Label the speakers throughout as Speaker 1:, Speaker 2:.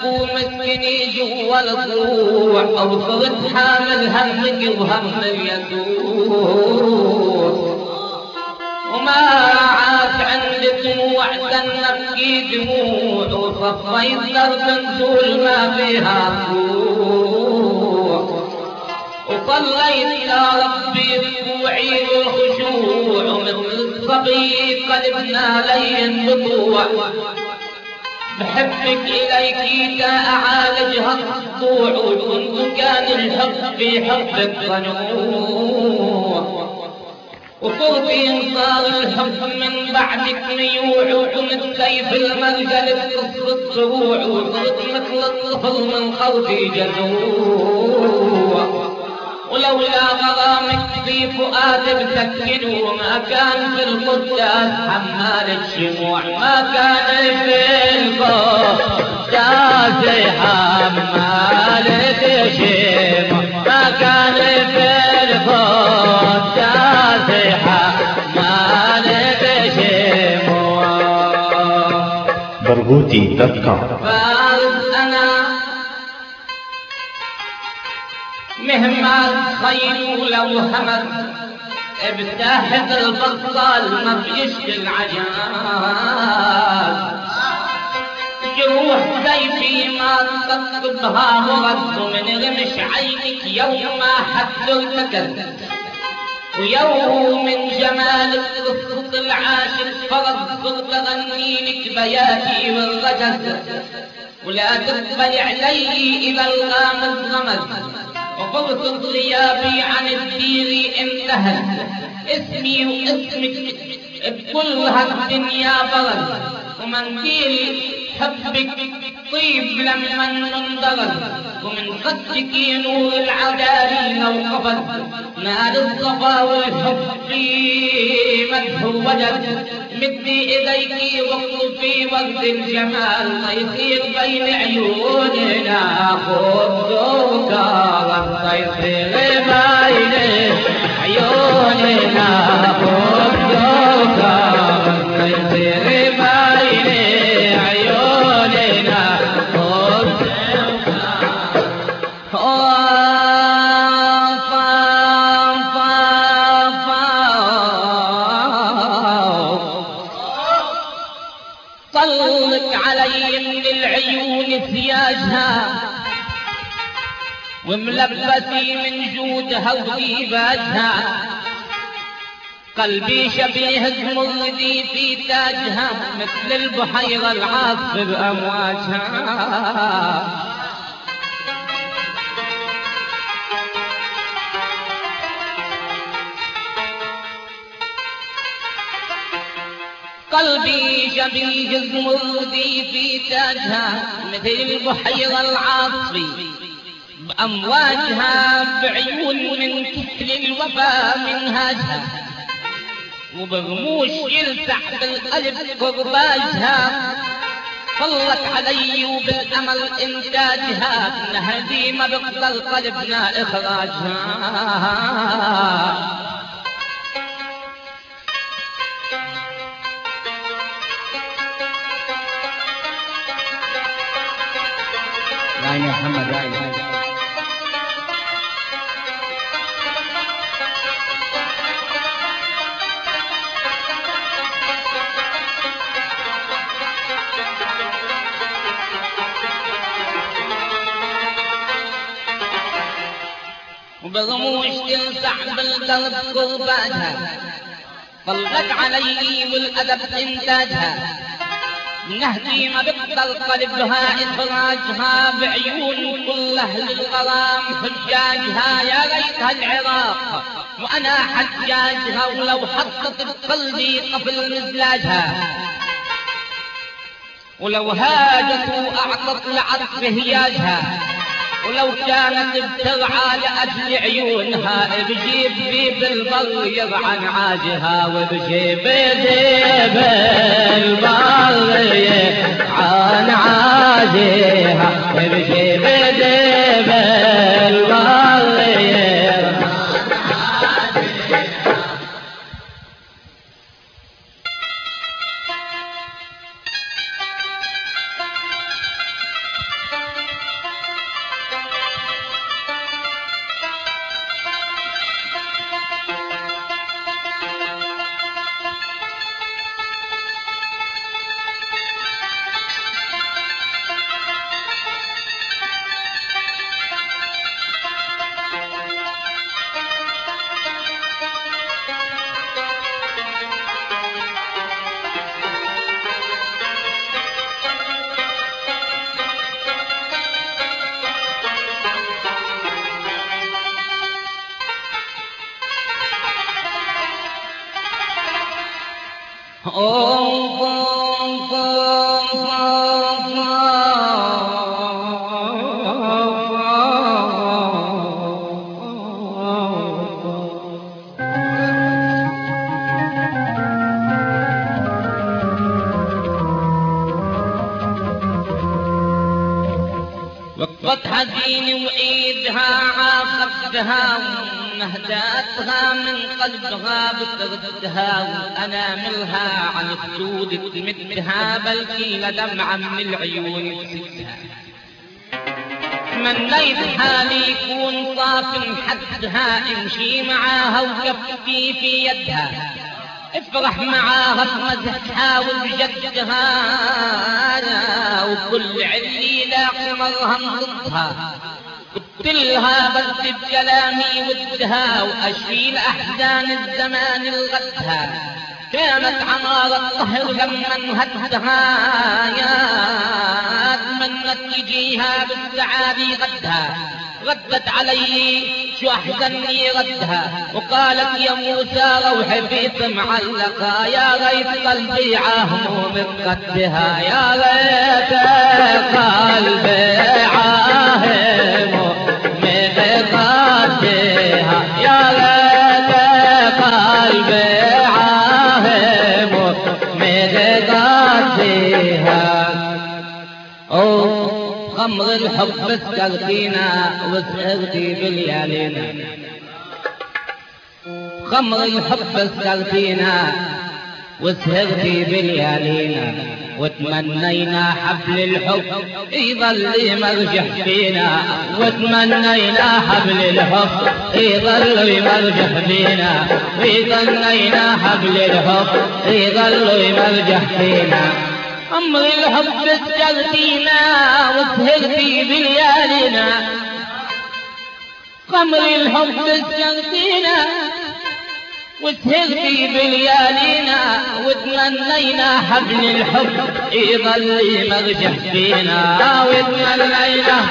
Speaker 1: ومسكني جوا الضلوع او صرت حامل همك وهم اليسوع وما عاش عند دموع سنبكي دموع وصفيت درب نزول ما فيها طلوع وصليت يا ربي ركوعي والخشوع ومثل الصبي قلبنا لين بطوع بحبك إليك دا أعالج هالخضوع وكنت كان الحب في حبك ضنوع وصرتي صار الحب من بعدك ميوع وكنت سيف المرجل بقصة الضروع وصرت مثل الطفل من خلفي جزوع ولولا غرامك في فؤادي بسكنه ما كان في القداس حمال الشموع ما كان في القداس حمال الشموع ما كان في القداس حمال الشموع.
Speaker 2: برغوثي.com
Speaker 1: مهما تخيل لو همت بتاحت البطال ما بيشكل عجاز جروح سيفي ما تقطبها ورد من غمش عينك يوم ما حدرتك ويوم من جمالك قصة العاشق فرض صرت اغنيلك بياتي والرجز ولا تقبل علي اذا الغامز غمز وفرص غيابي عن الدير انتهت اسمي واسمك بكل هالدنيا برز ومنديل حبك طيب لما انضرز ومن خدك نور العدالي لو قفز نار الصفا والحب في مده وجد مدي ايديك واطلبي ورد الجمال ما يصير بين عيوننا خذ كرم ما يصير بين عيوننا خذ كرم ما يصير بين عيوننا خذ طلق علي من العيون ثياجها وملبسي من جودها وطيباتها قلبي شبيه زمردي في تاجها مثل البحيرة العاصفة بأمواجها قلبي شبيه زمردي في تاجها مثل البحيرة العاصفة بأمواجها بعيون من كحل الوفا منهاجها وبغموش يلسع بالقلب قرباجها طلت علي وبالأمل إنتاجها هزيمة بقدر قلبنا إخراجها
Speaker 3: يا محمد يا
Speaker 1: وبغموش تلسع بالقلب قرباتها طلت علي والأدب إنتاجها نهدي ما بقدر قلبها إخراجها بعيون كل أهل الغرام حجاجها يا ريتها العراق وأنا حجاجها ولو حطت بقلبي قفل مزلاجها ولو هاجت وأعطت لعطف هياجها ولو كانت بترعى لأجل عيونها بجيب بي بالبر يرعى نعاجها وبجيب ديب البر يرعى نعاجها وبجيب ديب البر يرعى نعاجها وقفت حزين وإيدها عاقبتها ونهداتها من قلبها بتردها وأناملها عن خدود تمدها بلكي لدمعة من العيون تسدها. تمنيت حالي يكون طاف حدها امشي معاها وكفي في يدها افرح معاها بمزحها وبجدها وكل عليلة قمرها ضدها قلتلها بس بكلامي ودها واشيل احزان الزمان لغدها كانت عمار الطهر لما انهدها يا تمنت تجيها بالسعادة غدها ردت علي شو احزني ردها وقالت يا موسى روحي في معلقة يا ريت قلبي عاهم من قدها يا ريت قلبي عاهم من قدها يا ريت قلبي عاهم من قدها. خمر الحب سكرتينا وسهرتي باليالينا خمر الحب سكرتينا وسهرتي باليالينا وتمنينا حبل الحب يظل مرجح فينا وتمنينا حبل الحب يظل يمرجح فينا وتمنينا حبل الحب يظل يمرجح فينا. خمر الحب سكرتينا وسهرتي بليالينا خمر الحب سكرتينا وسهرتي بليالينا وتمنينا حبل الحب يظل مرجح فينا وتمنينا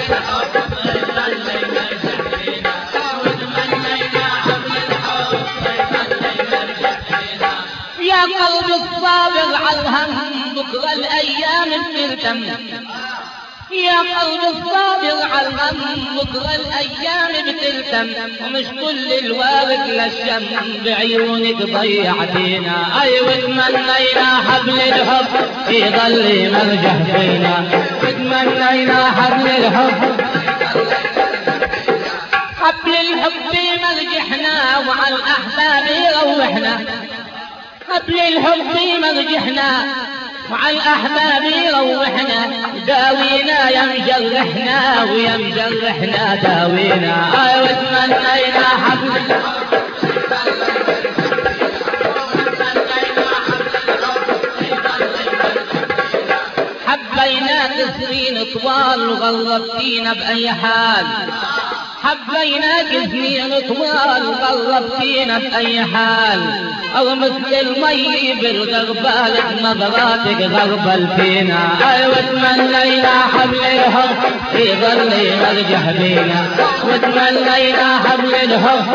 Speaker 1: يا قلب الصابر على الهم بكرة الأيام بتلتم يا قلب الصابر على الهم بكرة الأيام بتلتم ومش كل الوارد للشم بعيونك ضيعتينا أيوة تمنينا حبل الحب يظل مرجح فينا تمنينا حبل الحب حبل الحب مرجحنا وعلى الأحباب يروحنا حبل الحب مرجحنا وعلى الأحباب يروحنا داوينا يا مجرحنا ويا مجرحنا داوينا أيوة تمنينا حبل حبينا سنين طوال وغربتينا بأي حال حبيناك سنين طوال غربتينا بأي حال أو مثل المي بالغربال نظراتك غربل فينا أيوة تمنينا حبل الحب يظل يرجح بينا وتمنينا حبل الحب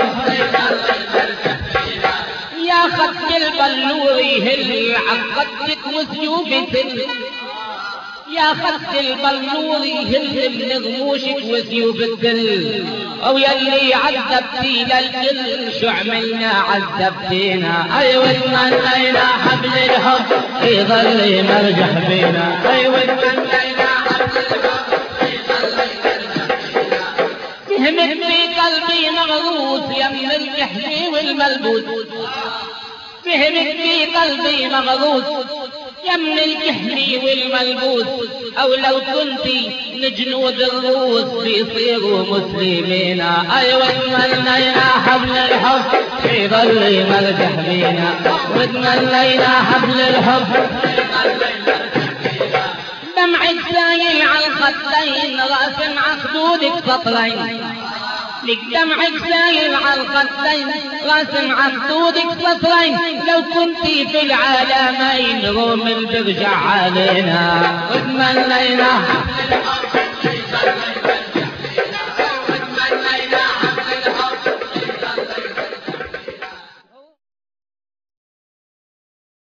Speaker 1: يا خد البلور يهل عقدتك وسيوفتك يا خد البلور يهل من غموشك وسيوف الدل او يلي عذبتي للكل شو عملنا عذبتينا ايوه تمنينا حبل الحب يظل مرجح بينا ايوه تمنينا حبل الحب يظل مرجح بينا فهمت في قلبي مغروس يمن الكحل والملبوس فهمت في قلبي مغروس يمن الكحل والملبوس او لو كنتي لجنود الروس بيصيروا مسلمين ايوه تمنينا حبل الحب يظل مرجح بينا وتمنينا حبل الحب دمعك سايل على الخدين راسم عخدودك سطرين لك دمعك سايل على الخدين راسم عخدودك سطرين لو كنتي في العالمين روم اللي بيرجع علينا وتمنينا